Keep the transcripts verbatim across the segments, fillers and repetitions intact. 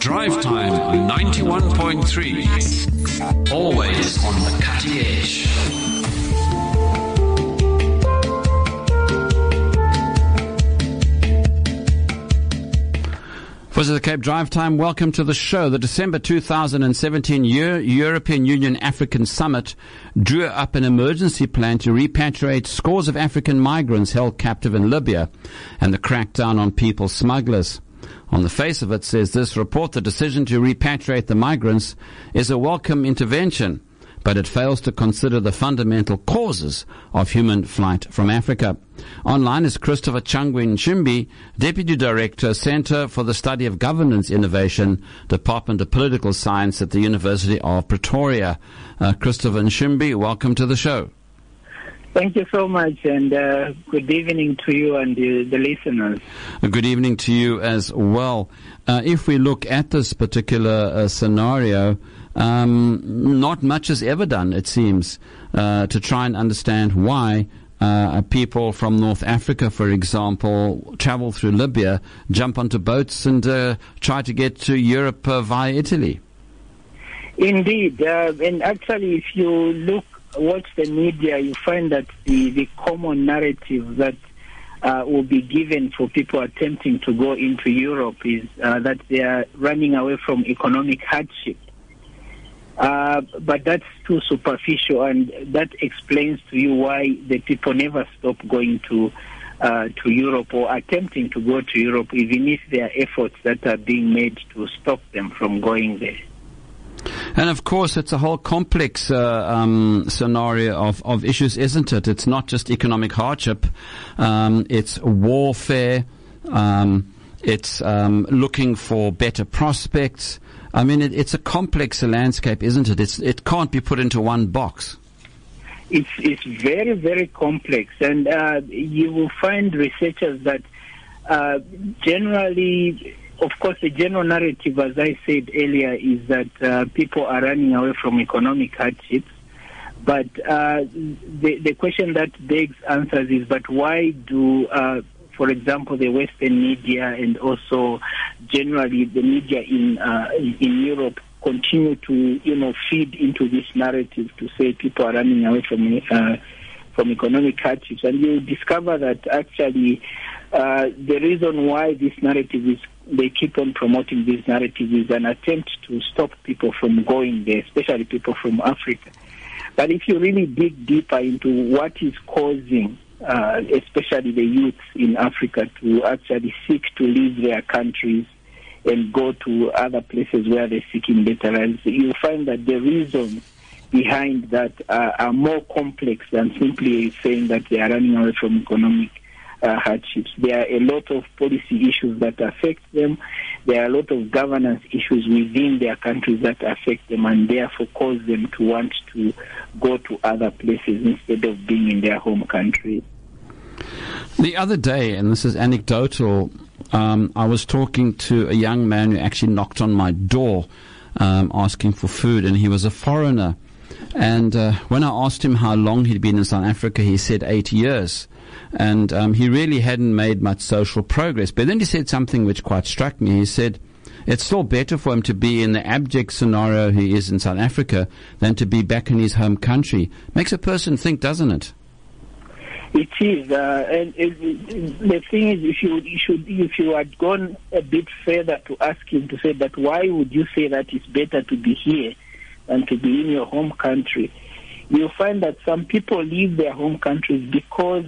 Drive Time ninety-one point three. Always on the cutting edge. Visit the Cape Drive Time. Welcome to the show. The December two thousand seventeen Euro- European Union African Summit drew up an emergency plan to repatriate scores of African migrants held captive in Libya and the crackdown on people smugglers. On the face of it, says this report, the decision to repatriate the migrants is a welcome intervention, but it fails to consider the fundamental causes of human flight from Africa. Online is Christopher Changwe Nshimbi, Deputy Director, Center for the Study of Governance Innovation, Department of Political Science at the University of Pretoria. Uh, Christopher Nshimbi, welcome to the show. Thank you so much, and uh, good evening to you and the, the listeners. Good evening to you as well. Uh, if we look at this particular uh, scenario, um, not much is ever done, it seems, uh, to try and understand why uh, people from North Africa, for example, travel through Libya, jump onto boats and uh, try to get to Europe uh, via Italy. Indeed, uh, and actually, if you look watch the media, you find that the, the common narrative that uh, will be given for people attempting to go into Europe is uh, that they are running away from economic hardship. Uh, but that's too superficial, and that explains to you why the people never stop going to uh, to Europe or attempting to go to Europe, even if there are efforts that are being made to stop them from going there. And of course, it's a whole complex uh, um, scenario of, of issues, isn't it? It's not just economic hardship. Um, it's warfare. Um, it's um, looking for better prospects. I mean, it, it's a complex landscape, isn't it? It's, it can't be put into one box. It's, it's very, very complex. And uh, you will find researchers that uh, generally... Of course, the general narrative, as I said earlier, is that uh, people are running away from economic hardships. But uh, the, the question that begs answers is, but why do, uh, for example, the Western media and also generally the media in uh, in Europe continue to, you know, feed into this narrative to say people are running away from uh, from economic hardships? And you discover that actually uh, the reason why this narrative is they keep on promoting this narrative is an attempt to stop people from going there, especially people from Africa. But if you really dig deeper into what is causing, uh, especially the youth in Africa, to actually seek to leave their countries and go to other places where they're seeking better lives, you'll find that the reasons behind that uh, are more complex than simply saying that they are running away from economic Uh, hardships. There are a lot of policy issues that affect them. There are a lot of governance issues within their countries that affect them and therefore cause them to want to go to other places instead of being in their home country. The other day, and this is anecdotal, um, I was talking to a young man who actually knocked on my door um, asking for food, and he was a foreigner. And uh, when I asked him how long he'd been in South Africa, he said eight years. And um, he really hadn't made much social progress. But then he said something which quite struck me. He said it's still better for him to be in the abject scenario he is in South Africa than to be back in his home country. Makes a person think, doesn't it? It is. Uh, and it, it, the thing is, if you, you should, if you had gone a bit further to ask him to say that, why would you say that it's better to be here than to be in your home country? You'll find that some people leave their home countries because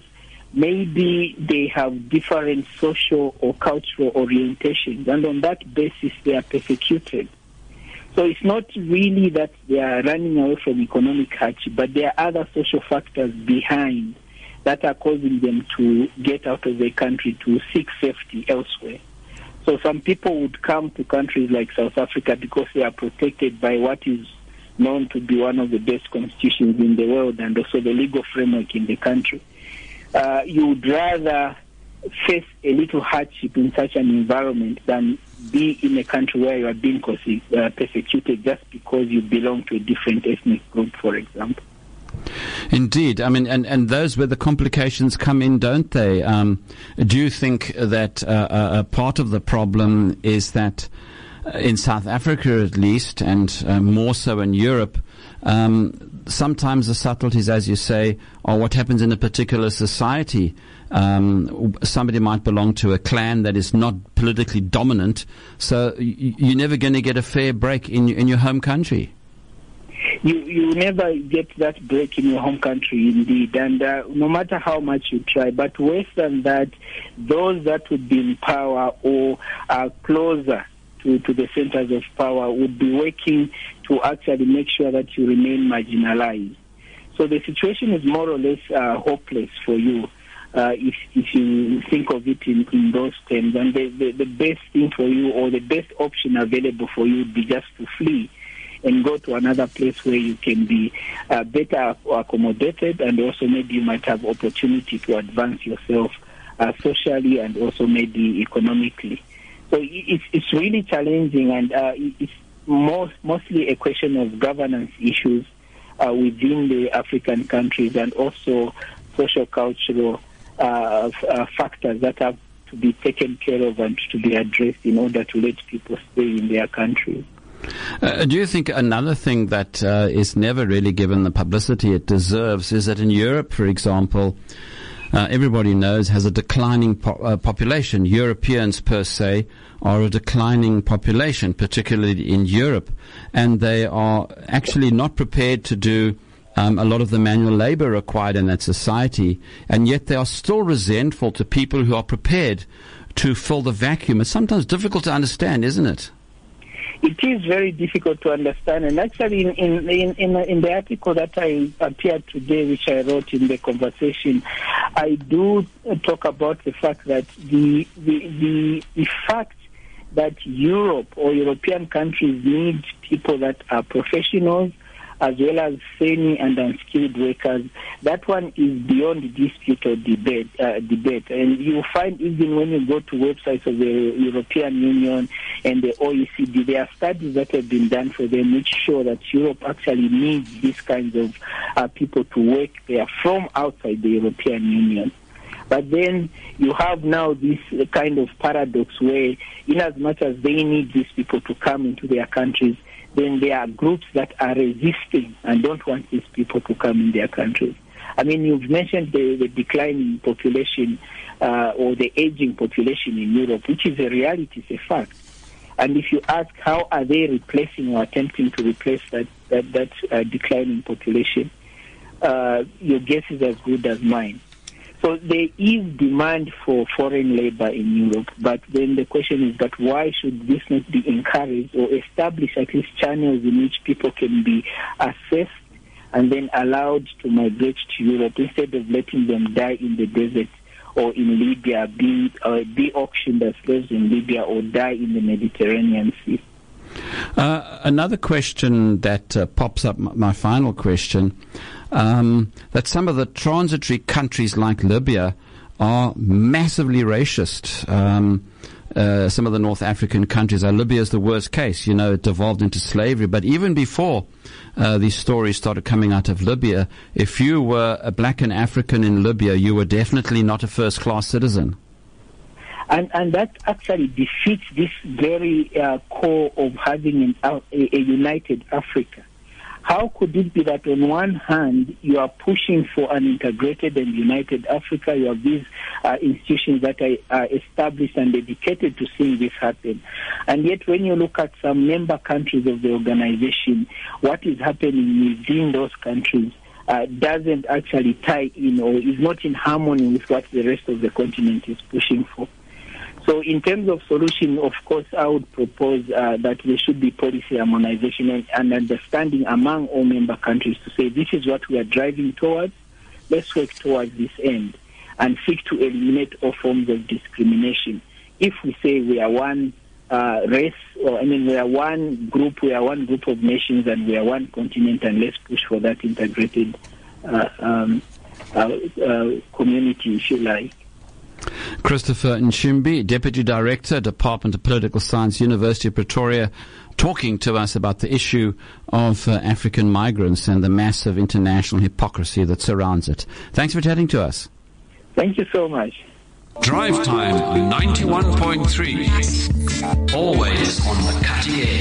maybe they have different social or cultural orientations, and on that basis they are persecuted. So it's not really that they are running away from economic hardship, but there are other social factors behind that are causing them to get out of the country to seek safety elsewhere. So some people would come to countries like South Africa because they are protected by what is known to be one of the best constitutions in the world and also the legal framework in the country. Uh, you would rather face a little hardship in such an environment than be in a country where you are being uh, persecuted just because you belong to a different ethnic group, for example. Indeed. I mean, and, and those where the complications come in, don't they? Um, do you think that uh, a part of the problem is that in South Africa at least, and uh, more so in Europe, um, sometimes the subtleties, as you say, are what happens in a particular society. Um, somebody might belong to a clan that is not politically dominant, so y- you're never going to get a fair break in, in your home country. You you never get that break in your home country, indeed, and uh, no matter how much you try. But worse than that, those that would be in power or are closer to, to the centers of power would be working to actually make sure that you remain marginalized. So the situation is more or less uh, hopeless for you. Uh, if if you think of it in, in those terms, and the, the, the best thing for you, or the best option available for you, would be just to flee and go to another place where you can be uh, better accommodated, and also maybe you might have opportunity to advance yourself uh, socially and also maybe economically. So it's it's really challenging, and uh, it's most, mostly a question of governance issues uh, within the African countries, and also social cultural Uh, uh, factors that have to be taken care of and to be addressed in order to let people stay in their countries. Uh, do you think another thing that uh, is never really given the publicity it deserves is that in Europe, for example, uh, everybody knows has a declining po- uh, population. Europeans per se are a declining population, particularly in Europe, and they are actually not prepared to do Um, a lot of the manual labor required in that society, and yet they are still resentful to people who are prepared to fill the vacuum. It's sometimes difficult to understand, isn't it? It is very difficult to understand, and actually in, in, in, in, in the article that I appeared today, which I wrote in the conversation, I do talk about the fact that the, the, the, the fact that Europe or European countries need people that are professionals, as well as semi and unskilled workers, that one is beyond dispute or debate. Uh, debate. And you find even when you go to websites of the European Union and the O E C D, there are studies that have been done for them which show that Europe actually needs these kinds of uh, people to work there from outside the European Union. But then you have now this kind of paradox where, in as much as they need these people to come into their countries, then there are groups that are resisting and don't want these people to come in their countries. I mean, you've mentioned the, the declining population uh, or the aging population in Europe, which is a reality, it's a fact. And if you ask how are they replacing or attempting to replace that, that, that uh, declining population, uh, your guess is as good as mine. So there is demand for foreign labor in Europe, but then the question is that why should this not be encouraged or establish at least channels in which people can be assessed and then allowed to migrate to Europe instead of letting them die in the desert or in Libya, be, uh, be auctioned as slaves in Libya or die in the Mediterranean Sea? Uh, another question that uh, pops up, m- my final question, um, that some of the transitory countries like Libya are massively racist. Um, uh, some of the North African countries, uh, Libya is the worst case. You know, it devolved into slavery. But even before uh, these stories started coming out of Libya, if you were a black and African in Libya, you were definitely not a first-class citizen. And, and that actually defeats this very uh, core of having an, uh, a, a united Africa. How could it be that on one hand you are pushing for an integrated and united Africa, you have these uh, institutions that are, are established and dedicated to seeing this happen, and yet when you look at some member countries of the organization, what is happening within those countries uh, doesn't actually tie in or is not in harmony with what the rest of the continent is pushing for. So in terms of solution, of course, I would propose uh, that there should be policy harmonization and, and understanding among all member countries to say this is what we are driving towards. Let's work towards this end and seek to eliminate all forms of discrimination. If we say we are one uh, race, or I mean we are one group, we are one group of nations and we are one continent, and let's push for that integrated uh, um, uh, uh, community, if you like. Christopher Nshimbi, Deputy Director, Department of Political Science, University of Pretoria, talking to us about the issue of uh, African migrants and the massive international hypocrisy that surrounds it. Thanks for chatting to us. Thank you so much. Drive Time ninety-one point three. Always on the cutting edge.